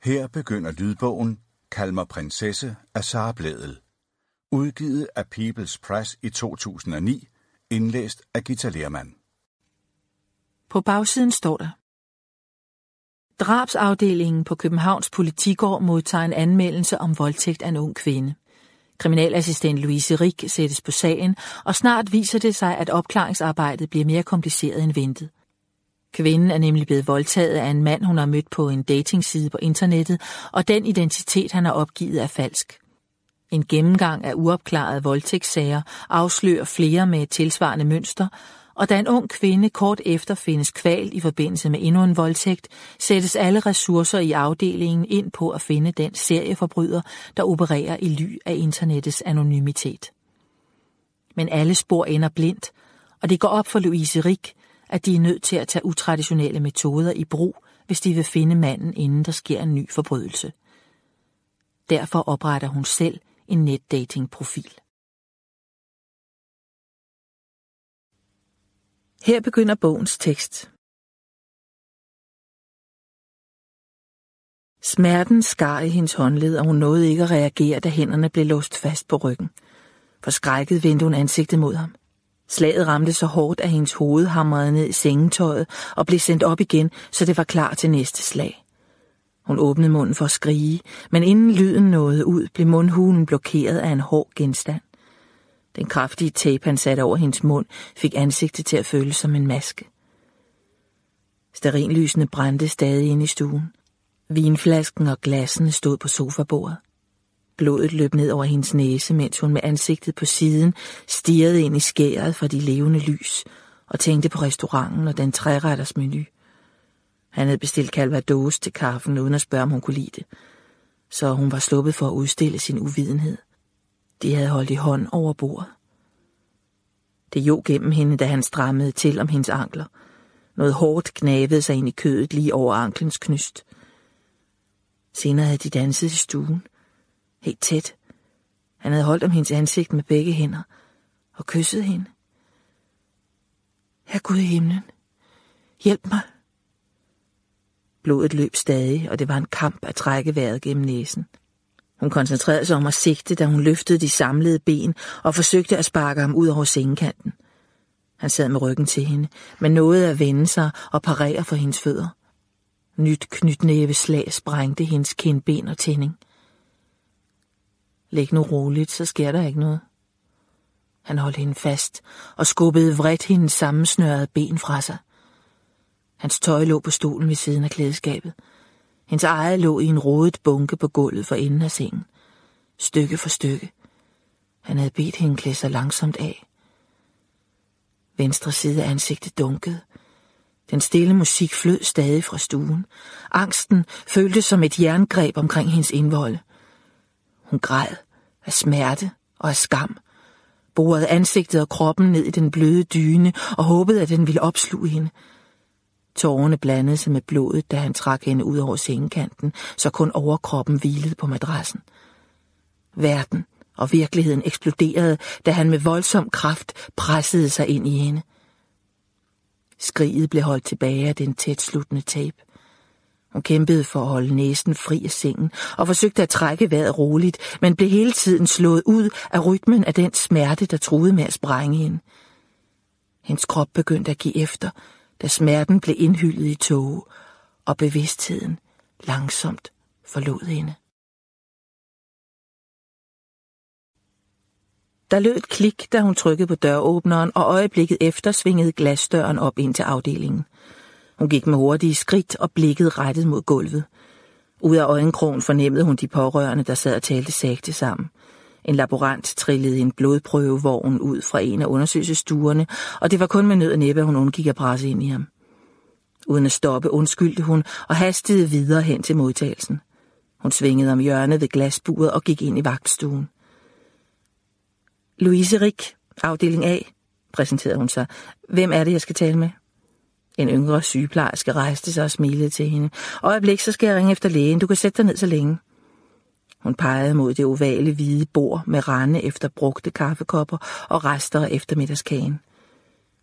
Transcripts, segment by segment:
Her begynder lydbogen Kald mig prinsesse af Sara Blædel. Udgivet af People's Press i 2009, indlæst af Githa Lehrmann. På bagsiden står der: Drabsafdelingen på Københavns Politigård modtager en anmeldelse om voldtægt af en ung kvinde. Kriminalassistent Louise Rick sættes på sagen, og snart viser det sig, at opklaringsarbejdet bliver mere kompliceret end ventet. Kvinden er nemlig blevet voldtaget af en mand, hun har mødt på en datingside på internettet, og den identitet, han har opgivet, er falsk. En gennemgang af uopklarede voldtægtssager afslører flere med et tilsvarende mønster, og da en ung kvinde kort efter findes kvalt i forbindelse med endnu en voldtægt, sættes alle ressourcer i afdelingen ind på at finde den serieforbryder, der opererer i ly af internettets anonymitet. Men alle spor ender blindt, og det går op for Louise Rick, at de er nødt til at tage utraditionelle metoder i brug, hvis de vil finde manden, inden der sker en ny forbrydelse. Derfor opretter hun selv en netdating-profil. Her begynder bogens tekst. Smerten skar i hendes håndled, og hun nåede ikke at reagere, da hænderne blev låst fast på ryggen. Forskrækket vendte hun ansigtet mod ham. Slaget ramte så hårdt, at hendes hoved hamrede ned i sengetøjet og blev sendt op igen, så det var klar til næste slag. Hun åbnede munden for at skrige, men inden lyden nåede ud, blev mundhulen blokeret af en hård genstand. Den kraftige tape, han satte over hendes mund, fik ansigtet til at føles som en maske. Stearinlysene brændte stadig inde i stuen. Vinflasken og glassene stod på sofabordet. Blodet løb ned over hendes næse, mens hun med ansigtet på siden stirrede ind i skæret fra de levende lys og tænkte på restauranten og den treretters menu. Han havde bestilt calvados til kaffen uden at spørge, om hun kunne lide det, så hun var sluppet for at udstille sin uvidenhed. De havde holdt i hånd over bordet. Det jog gennem hende, da han strammede til om hendes ankler. Noget hårdt gnavede sig ind i kødet lige over anklens knyst. Senere havde de danset i stuen. Helt tæt. Han havde holdt om hendes ansigt med begge hænder og kysset hende. Herre Gud i himlen, hjælp mig. Blodet løb stadig, og det var en kamp at trække vejret gennem næsen. Hun koncentrerede sig om at sigte, da hun løftede de samlede ben og forsøgte at sparke ham ud over sengekanten. Han sad med ryggen til hende, men nåede at vende sig og parere for hendes fødder. Nyt knytnæveslag sprængte hendes kindben og tænding. Læg nu roligt, så sker der ikke noget. Han holdt hende fast og skubbede vredt hendes sammensnørrede ben fra sig. Hans tøj lå på stolen ved siden af klædeskabet. Hendes eget lå i en rodet bunke på gulvet for enden af sengen. Stykke for stykke. Han havde bedt hende klæde sig langsomt af. Venstre side af ansigtet dunkede. Den stille musik flød stadig fra stuen. Angsten føltes som et jerngreb omkring hendes indvolde. Hun græd af smerte og af skam, borede ansigtet og kroppen ned i den bløde dyne og håbede, at den ville opsluge hende. Tårerne blandede sig med blodet, da han trak hende ud over sengekanten, så kun overkroppen hvilede på madrassen. Verden og virkeligheden eksploderede, da han med voldsom kraft pressede sig ind i hende. Skriget blev holdt tilbage af den tætsluttende tape. Hun kæmpede for at holde næsen fri af sengen og forsøgte at trække vejret roligt, men blev hele tiden slået ud af rytmen af den smerte, der truede med at sprænge hende. Hendes krop begyndte at give efter, da smerten blev indhyllet i tåge, og bevidstheden langsomt forlod hende. Der lød et klik, da hun trykkede på døråbneren, og øjeblikket efter svingede glasdøren op ind til afdelingen. Hun gik med hurtige skridt og blikket rettet mod gulvet. Ud af øjenkrogen fornemmede hun de pårørende, der sad og talte sagte sammen. En laborant trillede en blodprøvevogn ud fra en af undersøgelsesstuerne, og det var kun med nød og næppe, at hun undgik at presse ind i ham. Uden at stoppe undskyldte hun og hastede videre hen til modtagelsen. Hun svingede om hjørnet ved glasburet og gik ind i vagtstuen. Louise Rick, afdeling A, præsenterede hun sig. Hvem er det, jeg skal tale med? En yngre sygeplejerske rejste sig og smilede til hende. Øjeblik, så skal jeg ringe efter lægen. Du kan sætte dig ned så længe. Hun pegede mod det ovale hvide bord med rande efter brugte kaffekopper og rester af eftermiddagskagen.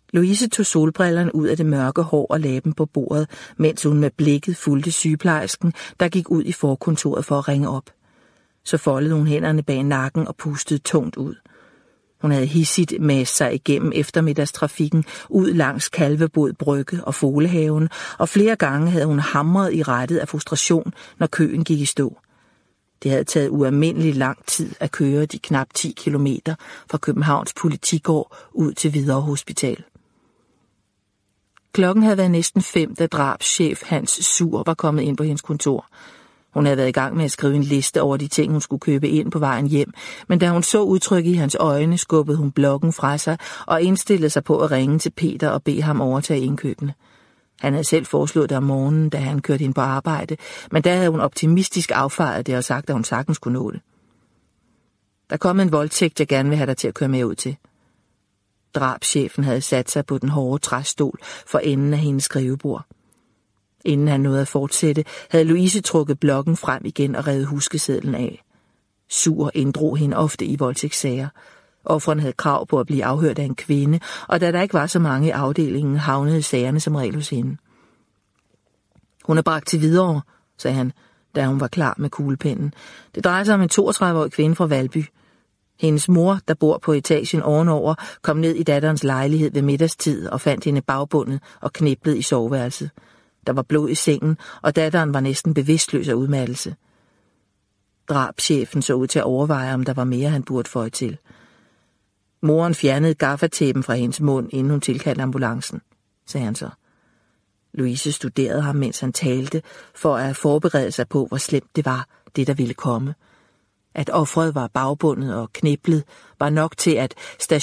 Louise tog solbrillerne ud af det mørke hår og lagde dem på bordet, mens hun med blikket fulgte sygeplejersken, der gik ud i forkontoret for at ringe op. Så foldede hun hænderne bag nakken og pustede tungt ud. Hun havde hissigt mast sig igennem eftermiddagstrafikken ud langs Kalvebod Brygge og Folehaven, og flere gange havde hun hamret i rettet af frustration, når køen gik i stå. Det havde taget ualmindelig lang tid at køre de knap 10 kilometer fra Københavns Politigård ud til Hvidovre Hospital. Klokken havde været næsten 5, da drabschef Hans Suhr var kommet ind på hendes kontor. Hun havde været i gang med at skrive en liste over de ting, hun skulle købe ind på vejen hjem, men da hun så udtrykket i hans øjne, skubbede hun blokken fra sig og indstillede sig på at ringe til Peter og bede ham overtage indkøbene. Han havde selv foreslået det om morgenen, da han kørte ind på arbejde, men der havde hun optimistisk affejet det og sagt, at hun sagtens kunne nå det. Der kom en voldtægt, jeg gerne vil have dig til at køre med ud til. Drabschefen havde sat sig på den hårde træstol for enden af hendes skrivebord. Inden han nåede at fortsætte, havde Louise trukket blokken frem igen og revet huskesedlen af. Suhr inddrog hende ofte i voldtægtssager. Ofrene havde krav på at blive afhørt af en kvinde, og da der ikke var så mange i afdelingen, havnede sagerne som regel hos hende. Hun er bragt til Hvidovre, sagde han, da hun var klar med kuglepennen. Det drejer sig om en 32-årig kvinde fra Valby. Hendes mor, der bor på etagen ovenover, kom ned i datterens lejlighed ved middagstid og fandt hende bagbundet og kneblet i soveværelset. Der var blod i sengen, og datteren var næsten bevidstløs af udmattelse. Drabschefen så ud til at overveje, om der var mere, han burde føje til. Moren fjernede gaffatæppen fra hendes mund, inden hun tilkaldte ambulancen, sagde han så. Louise studerede ham, mens han talte, for at forberede sig på, hvor slemt det var, det der ville komme. At offeret var bagbundet og kneblet, var nok til, at